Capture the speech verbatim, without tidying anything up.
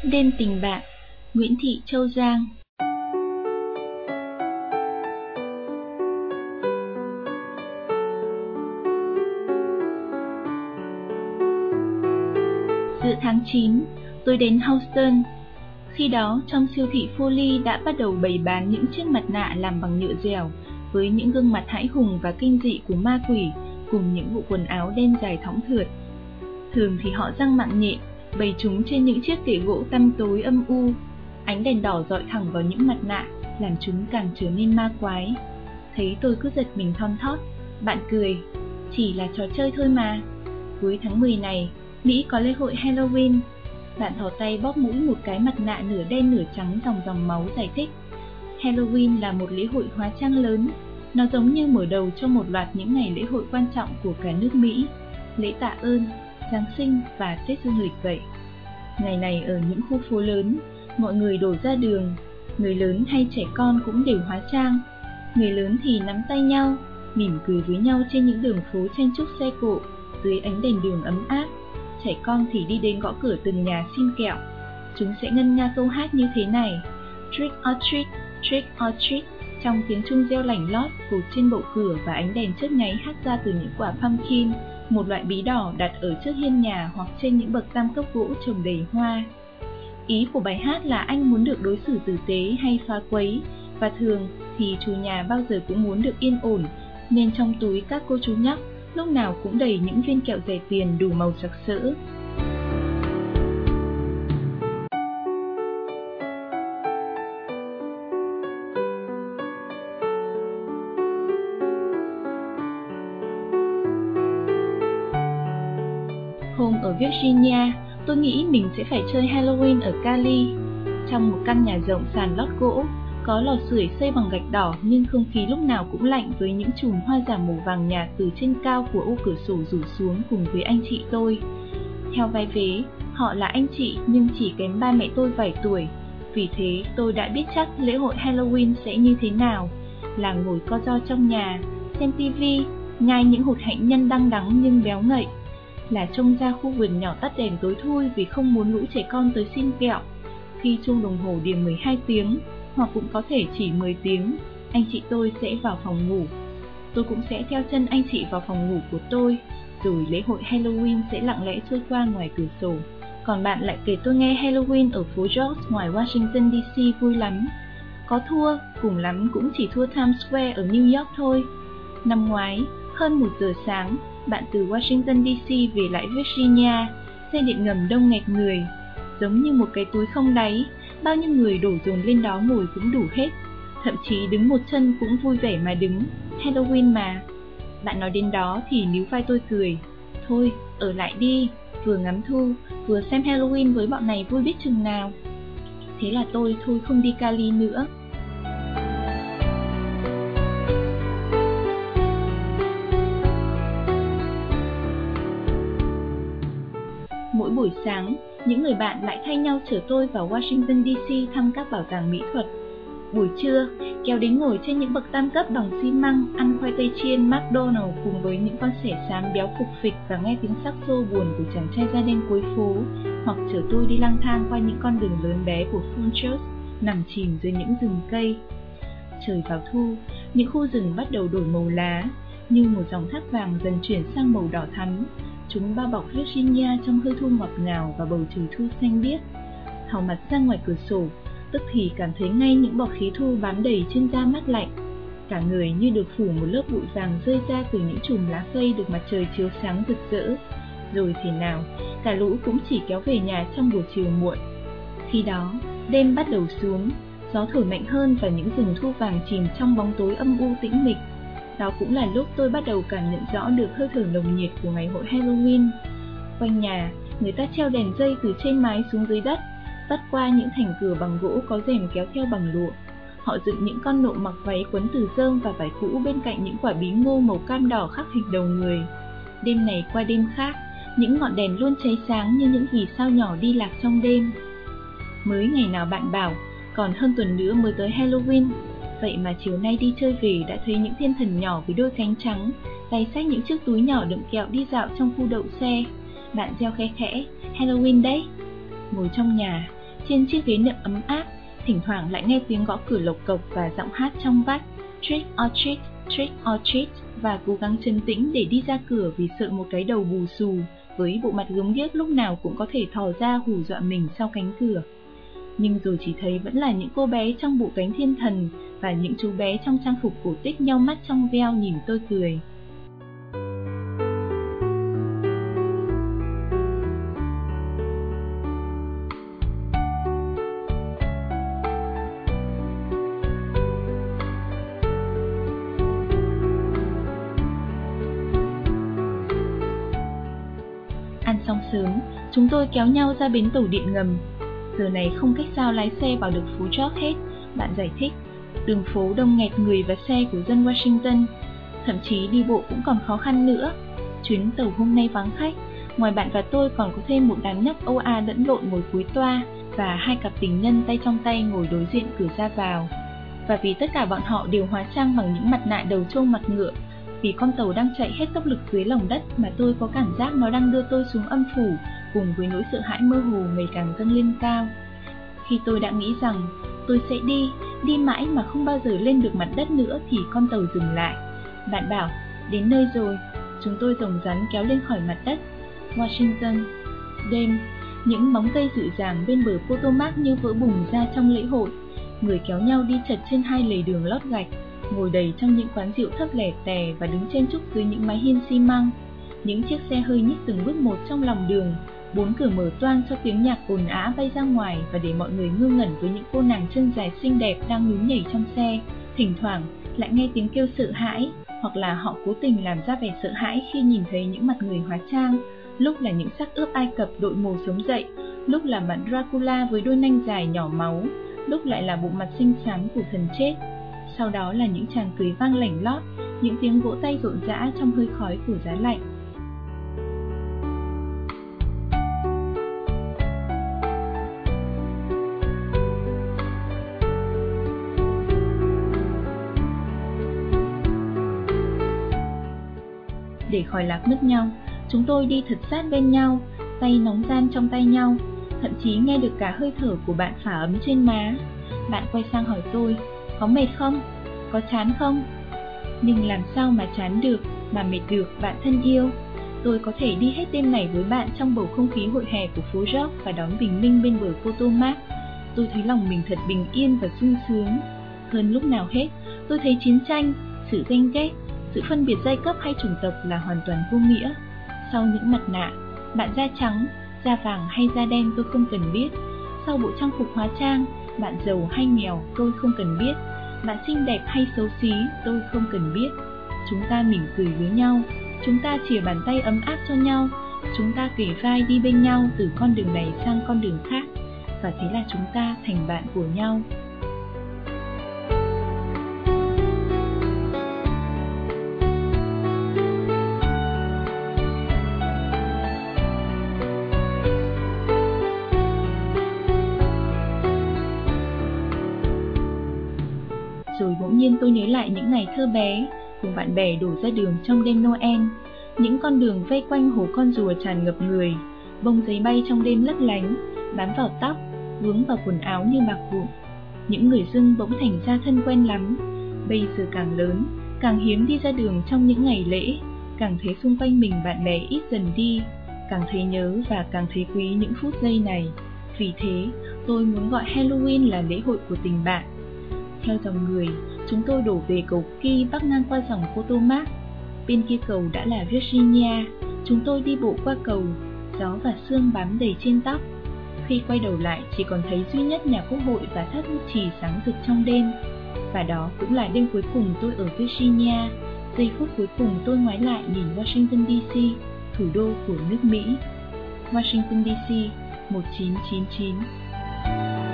Đêm tình bạn, Nguyễn Thị Châu Giang. Giữa tháng chín, tôi đến Houston. Khi đó, trong siêu thị Foley đã bắt đầu bày bán những chiếc mặt nạ làm bằng nhựa dẻo với những gương mặt hãi hùng và kinh dị của ma quỷ cùng những bộ quần áo đen dài thõng thượt. Thường thì họ răng mạng nhện, bày chúng trên những chiếc kệ gỗ tăm tối âm u. Ánh đèn đỏ dọi thẳng vào những mặt nạ, làm chúng càng trở nên ma quái. Thấy tôi cứ giật mình thon thót, bạn cười, chỉ là trò chơi thôi mà. Cuối tháng mười này, Mỹ có lễ hội Halloween. Bạn thò tay bóp mũi một cái mặt nạ nửa đen nửa trắng dòng dòng máu giải thích. Halloween là một lễ hội hóa trang lớn. Nó giống như mở đầu cho một loạt những ngày lễ hội quan trọng của cả nước Mỹ. Lễ tạ ơn, Giáng sinh và Tết Dương lịch vậy. Ngày này ở những khu phố lớn, mọi người đổ ra đường. Người lớn hay trẻ con cũng đều hóa trang. Người lớn thì nắm tay nhau, mỉm cười với nhau trên những đường phố chen chúc xe cộ, dưới ánh đèn đường ấm áp. Trẻ con thì đi đến gõ cửa từng nhà xin kẹo. Chúng sẽ ngân nga câu hát như thế này: Trick or treat, trick or treat, trong tiếng chuông reo lảnh lót cột trên bộ cửa và ánh đèn chớp nháy hắt ra từ những quả pumpkin, một loại bí đỏ đặt ở trước hiên nhà hoặc trên những bậc tam cấp gỗ trồng đầy hoa. Ý của bài hát là anh muốn được đối xử tử tế hay phá quấy, và thường thì chủ nhà bao giờ cũng muốn được yên ổn, nên trong túi các cô chú nhóc lúc nào cũng đầy những viên kẹo rẻ tiền đủ màu sặc sỡ. Hôm ở Virginia, tôi nghĩ mình sẽ phải chơi Halloween ở Cali. Trong một căn nhà rộng sàn lót gỗ, có lò sưởi xây bằng gạch đỏ nhưng không khí lúc nào cũng lạnh với những chùm hoa giả màu vàng nhạt từ trên cao của ô cửa sổ rủ xuống cùng với anh chị tôi. Theo vai vế, họ là anh chị nhưng chỉ kém ba mẹ tôi vài tuổi. Vì thế tôi đã biết chắc lễ hội Halloween sẽ như thế nào, là ngồi co ro trong nhà, xem tivi, nhai những hột hạnh nhân đăng đắng nhưng béo ngậy, là trông ra khu vườn nhỏ tắt đèn tối thui vì không muốn lũ trẻ con tới xin kẹo. Khi chuông đồng hồ điểm mười hai tiếng, hoặc cũng có thể chỉ mười tiếng, anh chị tôi sẽ vào phòng ngủ. Tôi cũng sẽ theo chân anh chị vào phòng ngủ của tôi, rồi lễ hội Halloween sẽ lặng lẽ trôi qua ngoài cửa sổ. Còn bạn lại kể tôi nghe Halloween ở phố George ngoài Washington đê xê vui lắm. Có thua, cùng lắm cũng chỉ thua Times Square ở New York thôi. Năm ngoái, hơn một giờ sáng, bạn từ Washington đê xê về lại Virginia, xe điện ngầm đông nghẹt người, giống như một cái túi không đáy. Bao nhiêu người đổ dồn lên đó ngồi cũng đủ hết. Thậm chí đứng một chân cũng vui vẻ mà đứng. Halloween mà. Bạn nói đến đó thì níu vai tôi cười. Thôi, ở lại đi. Vừa ngắm thu, vừa xem Halloween với bọn này vui biết chừng nào. Thế là tôi thôi không đi Cali nữa. Mỗi buổi sáng, những người bạn lại thay nhau chở tôi vào Washington đê xê thăm các bảo tàng mỹ thuật. Buổi trưa, kéo đến ngồi trên những bậc tam cấp bằng xi măng, ăn khoai tây chiên McDonald's cùng với những con sẻ xám béo phục phịch và nghe tiếng saxo buồn của chàng trai da đen cuối phố, hoặc chở tôi đi lang thang qua những con đường lớn bé của Funchurch, nằm chìm dưới những rừng cây. Trời vào thu, những khu rừng bắt đầu đổi màu lá, như một dòng thác vàng dần chuyển sang màu đỏ thắm. Chúng bao bọc Virginia trong hơi thu ngọt ngào và bầu trời thu xanh biếc. Thò mặt ra ngoài cửa sổ, tức thì cảm thấy ngay những bọt khí thu bám đầy trên da mát lạnh. Cả người như được phủ một lớp bụi vàng rơi ra từ những chùm lá cây được mặt trời chiếu sáng rực rỡ. Rồi thế nào, cả lũ cũng chỉ kéo về nhà trong buổi chiều muộn. Khi đó, đêm bắt đầu xuống, gió thổi mạnh hơn và những rừng thu vàng chìm trong bóng tối âm u tĩnh mịch. Đó cũng là lúc tôi bắt đầu cảm nhận rõ được hơi thở nồng nhiệt của ngày hội Halloween. Quanh nhà, người ta treo đèn dây từ trên mái xuống dưới đất, vắt qua những thành cửa bằng gỗ có rèm kéo theo bằng lụa. Họ dựng những con nộ mặc váy quấn từ rơm và vải cũ bên cạnh những quả bí ngô màu cam đỏ khắc hình đầu người. Đêm này qua đêm khác, những ngọn đèn luôn cháy sáng như những vì sao nhỏ đi lạc trong đêm. Mới ngày nào bạn bảo, còn hơn tuần nữa mới tới Halloween. Vậy mà chiều nay đi chơi về đã thấy những thiên thần nhỏ với đôi cánh trắng, tay xách những chiếc túi nhỏ đựng kẹo đi dạo trong khu đậu xe. Bạn reo khẽ khẽ, Halloween đấy. Ngồi trong nhà, trên chiếc ghế nệm ấm áp, thỉnh thoảng lại nghe tiếng gõ cửa lộc cộc và giọng hát trong vắt trick or treat, trick or treat, và cố gắng trấn tĩnh để đi ra cửa vì sợ một cái đầu bù xù với bộ mặt gớm ghiếc lúc nào cũng có thể thò ra hù dọa mình sau cánh cửa. Nhưng rồi chỉ thấy vẫn là những cô bé trong bộ cánh thiên thần và những chú bé trong trang phục cổ tích nheo mắt trong veo nhìn tôi cười. Ăn xong sớm, chúng tôi kéo nhau ra bến tàu điện ngầm. Giờ này không cách sao lái xe vào được phố George hết, bạn giải thích. Đường phố đông nghẹt người và xe của dân Washington. Thậm chí đi bộ cũng còn khó khăn nữa. Chuyến tàu hôm nay vắng khách, ngoài bạn và tôi còn có thêm một đám nhóc âu a lẫn lộn ngồi cuối toa và hai cặp tình nhân tay trong tay ngồi đối diện cửa ra vào. Và vì tất cả bọn họ đều hóa trang bằng những mặt nạ đầu trâu mặt ngựa, vì con tàu đang chạy hết tốc lực dưới lòng đất mà tôi có cảm giác nó đang đưa tôi xuống âm phủ, cùng với nỗi sợ hãi mơ hồ ngày càng dâng lên cao. Khi tôi đã nghĩ rằng tôi sẽ đi, đi mãi mà không bao giờ lên được mặt đất nữa thì con tàu dừng lại. Bạn bảo, đến nơi rồi. Chúng tôi rồng rắn kéo lên khỏi mặt đất. Washington. Đêm, những bóng cây dịu dàng bên bờ Potomac như vỡ bùng ra trong lễ hội. Người kéo nhau đi chật trên hai lề đường lót gạch, ngồi đầy trong những quán rượu thấp lẻ tè và đứng chen chúc dưới những mái hiên xi măng. Những chiếc xe hơi nhích từng bước một trong lòng đường, bốn cửa mở toang cho tiếng nhạc ồn ào bay ra ngoài và để mọi người ngơ ngẩn với những cô nàng chân dài xinh đẹp đang nhún nhảy trong xe. Thỉnh thoảng lại nghe tiếng kêu sợ hãi, hoặc là họ cố tình làm ra vẻ sợ hãi khi nhìn thấy những mặt người hóa trang. Lúc là những xác ướp Ai Cập đội mồ sống dậy, lúc là mặt Dracula với đôi nanh dài nhỏ máu, lúc lại là bộ mặt xinh xắn của thần chết. Sau đó là những tràng cười vang lảnh lót, những tiếng vỗ tay rộn rã trong hơi khói của giá lạnh. Để khỏi lạc mất nhau, chúng tôi đi thật sát bên nhau, tay nóng ran trong tay nhau, thậm chí nghe được cả hơi thở của bạn phả ấm trên má. Bạn quay sang hỏi tôi, có mệt không? Có chán không? Nhưng làm sao mà chán được, mà mệt được, bạn thân yêu? Tôi có thể đi hết đêm này với bạn trong bầu không khí hội hè của phố George và đón bình minh bên bờ Potomac. Tôi thấy lòng mình thật bình yên và sung sướng. Hơn lúc nào hết, tôi thấy chiến tranh, sự ganh ghét, sự phân biệt giai cấp hay chủng tộc là hoàn toàn vô nghĩa. Sau những mặt nạ, bạn da trắng, da vàng hay da đen tôi không cần biết. Sau bộ trang phục hóa trang, bạn giàu hay nghèo tôi không cần biết. Bạn xinh đẹp hay xấu xí tôi không cần biết. Chúng ta mỉm cười với nhau, chúng ta chìa bàn tay ấm áp cho nhau, chúng ta kề vai đi bên nhau từ con đường này sang con đường khác, và thế là chúng ta thành bạn của nhau. Rồi bỗng nhiên tôi nhớ lại những ngày thơ bé, cùng bạn bè đổ ra đường trong đêm Noel. Những con đường vây quanh hồ con rùa tràn ngập người, bông giấy bay trong đêm lấp lánh, bám vào tóc, vướng vào quần áo như bạc vụn. Những người dưng bỗng thành ra thân quen lắm. Bây giờ càng lớn, càng hiếm đi ra đường trong những ngày lễ, càng thấy xung quanh mình bạn bè ít dần đi, càng thấy nhớ và càng thấy quý những phút giây này. Vì thế, tôi muốn gọi Halloween là lễ hội của tình bạn. Theo dòng người, chúng tôi đổ về cầu Key bắc ngang qua dòng Potomac. Bên kia cầu đã là Virginia. Chúng tôi đi bộ qua cầu, gió và sương bám đầy trên tóc. Khi quay đầu lại, chỉ còn thấy duy nhất nhà quốc hội và tháp bút chì sáng rực trong đêm. Và đó cũng là đêm cuối cùng tôi ở Virginia. Giây phút cuối cùng tôi ngoái lại nhìn Washington đê xê, thủ đô của nước Mỹ. Washington đê xê một chín chín chín.